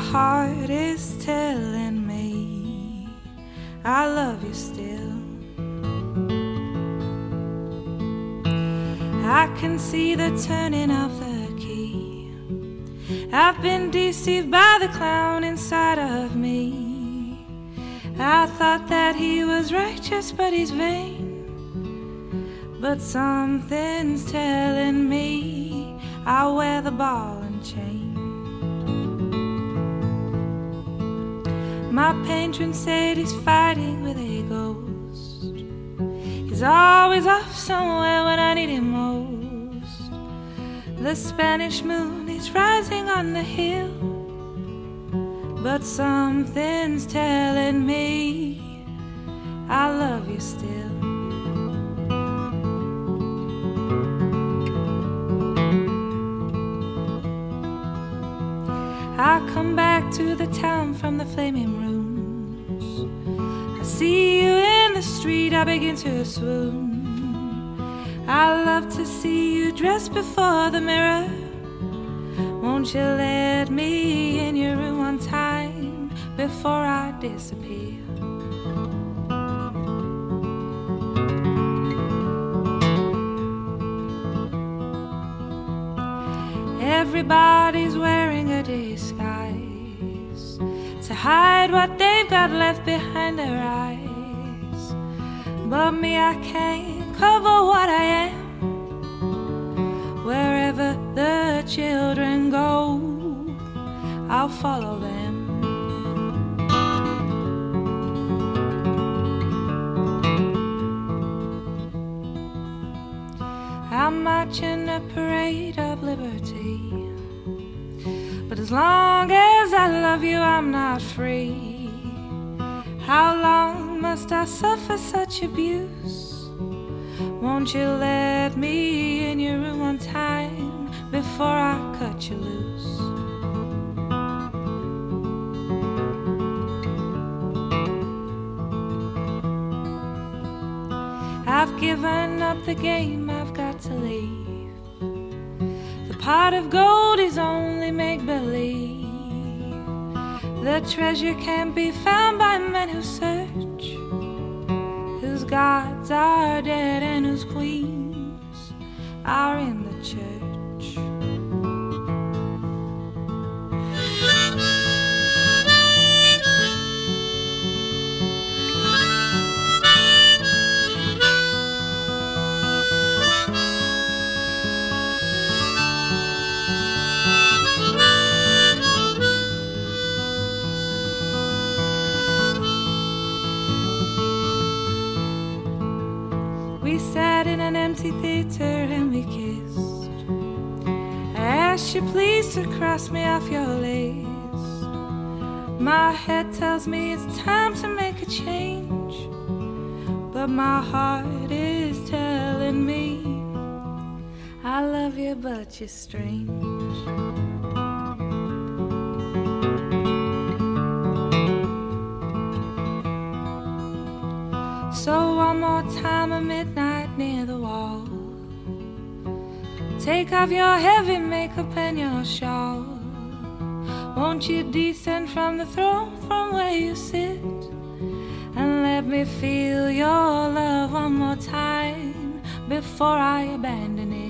heart is telling me I love you still. I can see the turning of the key. I've been deceived by the clown inside of me. I thought that he was righteous, but he's vain. But something's telling me I'll wear the ball and chain. My patron said he's fighting with a ghost. He's always off somewhere when I need him most. The Spanish moon is rising on the hill, but something's telling me I love you still. I come back to the town from the flaming rooms. I see you in the street, I begin to swoon. I love to see you dressed before the mirror. Won't you let me in your room one time before I disappear? Everybody's wearing a disguise to hide what they've got left behind their eyes. But me, I can't cover what I am. Wherever the children go, I'll follow them. I'm marching a parade of liberty, but as long as I love you, I'm not free. How long must I suffer such abuse? Won't you let me in your room one time before I cut you loose? I've given up the game, I've got to leave. The pot of gold is only make-believe. The treasure can't be found by men who search, whose gods are dead and whose queens are in the church. We sat in an empty theater and we kissed. I asked you please to cross me off your list. My head tells me it's time to make a change, but my heart is telling me I love you but you're strange. So one more time at midnight near the wall, take off your heavy makeup and your shawl. Won't you descend from the throne from where you sit, and let me feel your love one more time before I abandon it?